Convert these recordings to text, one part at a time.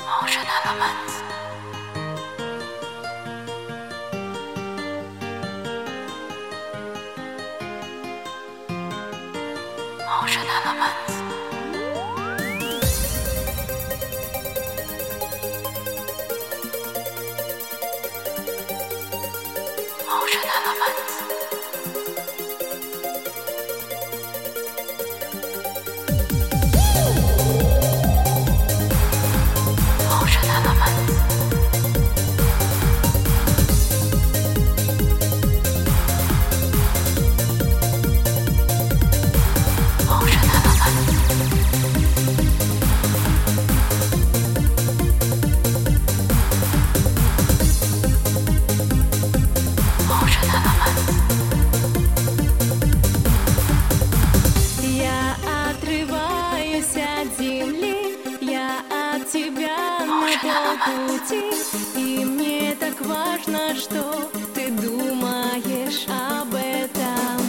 Ocean Elements. Ocean Elements. Ocean Elements. Ocean Elements. Ocean Я отрываюсь от земли, я от тебя на полпути, и мне так важно, что ты думаешь об этом.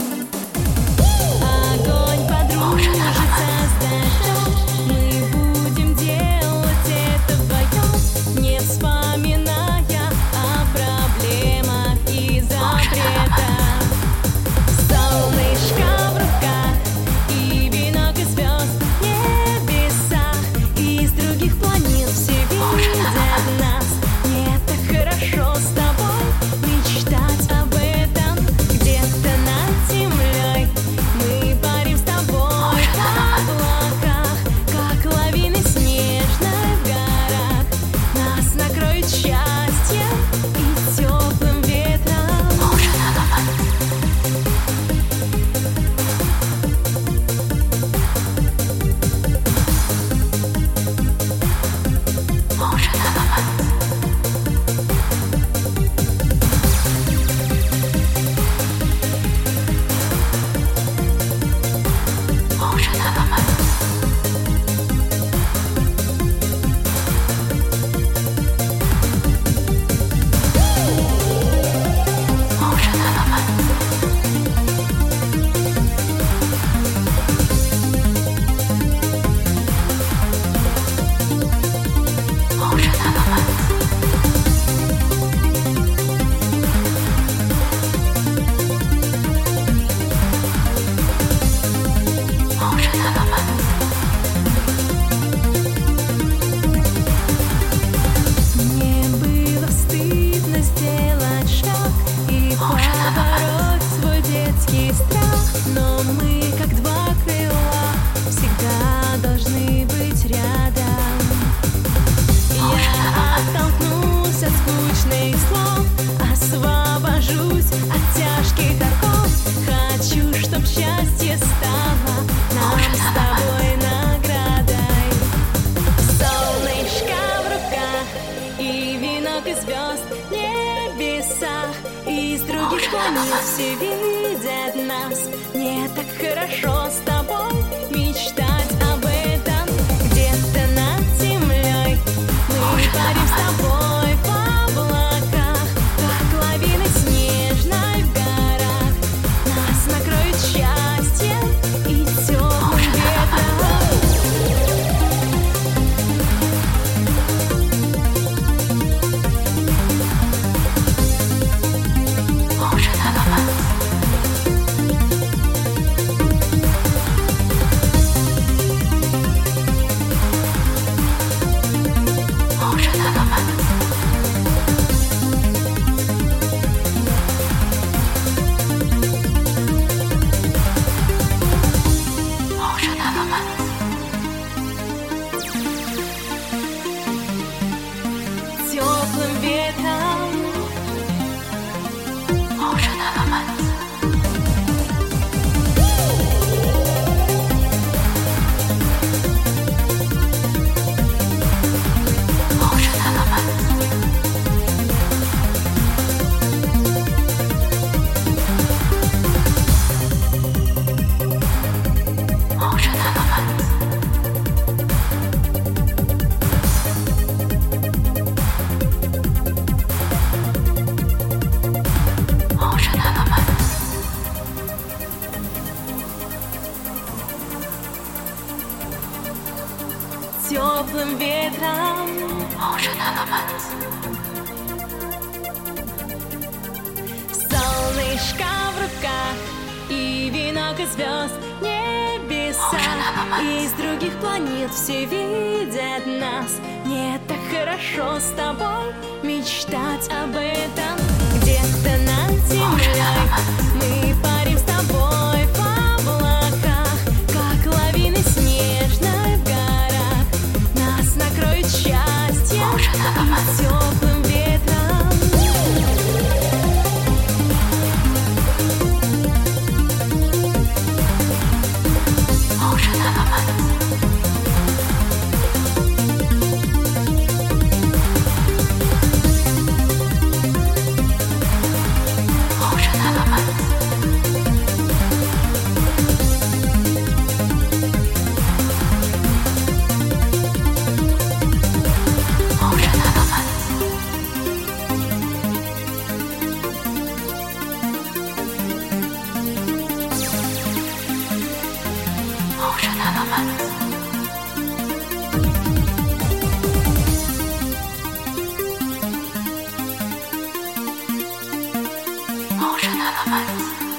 Огонь подружится с дождем, мы будем делать это вдвоем, не вспоминая о проблемах и запретах. Солнышко в руках и венок из звезд в небесах, из других планет все видят нас. Мне так хорошо с тобой мечтать об этом. Где-то над землей мы парим с тобой в облаках, как лавины снежной в горах. Нас накроет счастьем и теплым ветром. Мне было стыдно сделать шаг и побороть свой детский страх, но мы, как два крыла, всегда должны быть рядом. Я оттолкнусь от скучных слов, освобожусь от тяжких оков. Хочу, чтоб счастье стало нам с тобой наградой. Солнышко в руках и венок из звезд в небесах, из других планет все видят нас. Мне так хорошо с тобой мечтать об этом. Где-то над землей мы парим с тобой в облаках, как лавины снежной в горах. Нас накроет счастьем и теплым ветром. ветром. Ocean Elements. Солнышко в руках и венок из звезд, небеса из других планет все видят нас. Мне так хорошо с тобой мечтать об этом. Где-то над землей мы парим с тобой в облаках, как лавины снежной в горах. Нас накроет счастье и теплым ветром. Ocean Elements. Ocean Elements. Ocean Elements. Ocean Elements. Ocean Elements.